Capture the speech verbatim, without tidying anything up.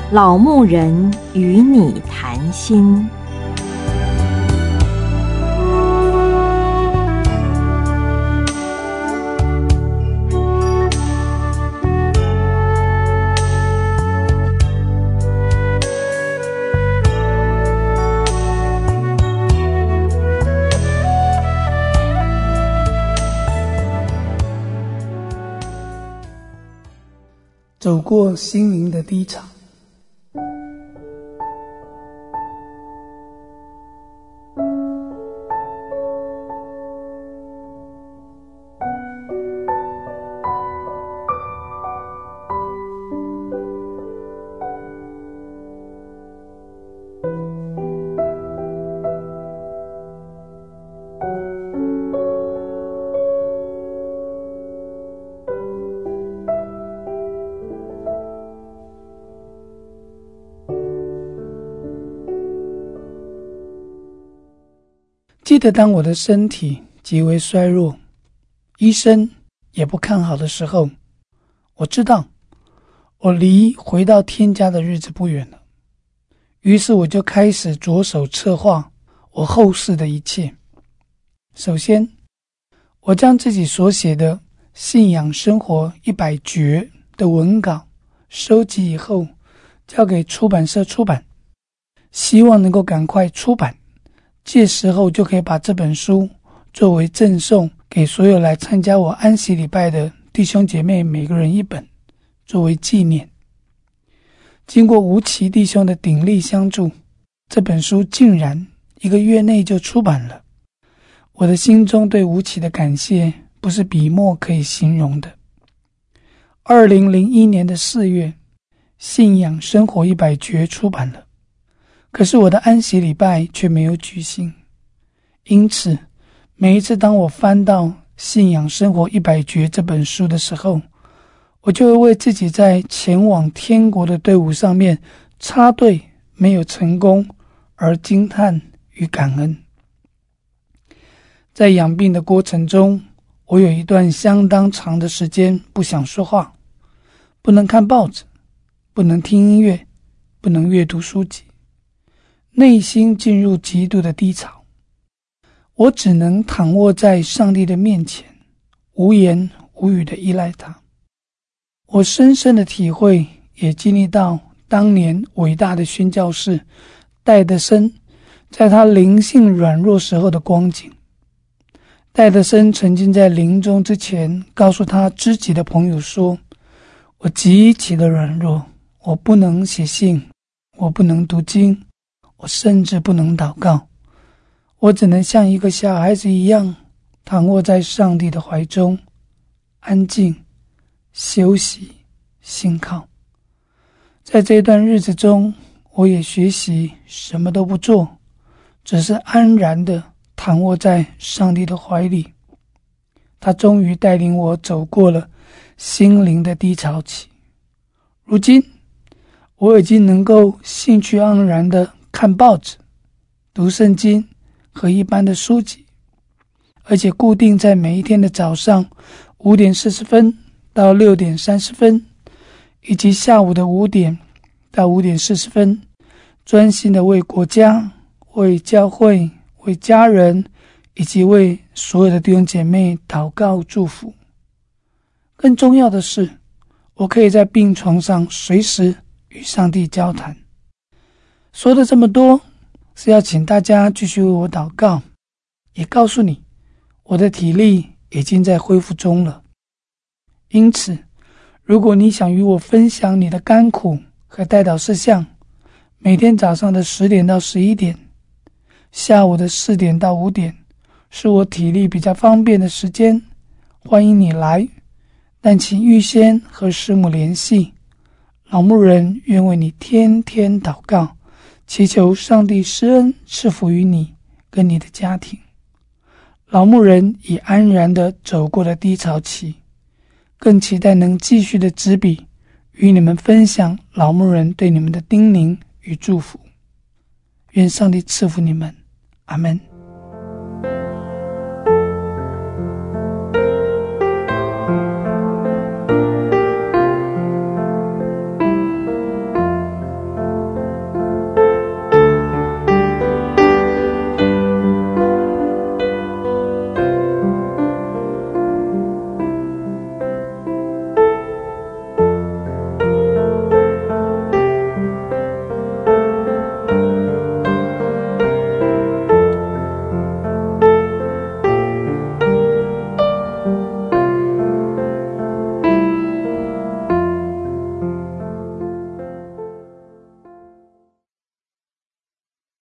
老牧人与你谈心。 走过心灵的低潮。记得当我的身体极为衰弱，医生也不看好的时候，我知道我离回到天家的日子不远了。于是我就开始着手策划我后事的一切。首先，我将自己所写的信仰生活一百诀的文稿收集以后，交给出版社出版，希望能够赶快出版，届时候就可以把这本书作为赠送给所有来参加我安息礼拜的弟兄姐妹，每个人一本，作为纪念。经过吴奇弟兄的鼎力相助，这本书竟然一个月内就出版了。我的心中对吴奇的感谢不是笔墨可以形容的。二零零一年的四月，信仰生活一百诀出版了。可是我的安息礼拜却没有举行，因此每一次当我翻到《信仰生活一百诀》这本书的时候，我就会为自己在前往天国的队伍上面插队没有成功而惊叹与感恩。在养病的过程中，我有一段相当长的时间不想说话，不能看报纸，不能听音乐，不能阅读书籍，内心进入极度的低潮。我只能躺卧在上帝的面前，无言无语地依赖他。我深深的体会，也经历到当年伟大的宣教士戴德森在他灵性软弱时候的光景。戴德森曾经在临终之前告诉他知己的朋友说，我极其的软弱，我不能写信，我不能读经，我甚至不能祷告，我只能像一个小孩子一样躺卧在上帝的怀中，安静休息信靠。在这段日子中，我也学习什么都不做，只是安然地躺卧在上帝的怀里。他终于带领我走过了心灵的低潮期。如今我已经能够兴趣盎然地看报纸、读圣经和一般的书籍，而且固定在每一天的早上五点四十分到六点三十分，以及下午的五点到五点四十分，专心的为国家、为教会、为家人以及为所有的弟兄姐妹祷告祝福。更重要的是，我可以在病床上随时与上帝交谈。说了这么多，是要请大家继续为我祷告，也告诉你，我的体力已经在恢复中了。因此，如果你想与我分享你的甘苦和代祷事项，每天早上的十点到十一点，下午的四点到五点，是我体力比较方便的时间，欢迎你来，但请预先和师母联系。老牧人愿为你天天祷告，祈求上帝施恩赐福于你跟你的家庭。老牧人已安然地走过了低潮期，更期待能继续的执笔与你们分享老牧人对你们的叮咛与祝福。愿上帝赐福你们，阿们。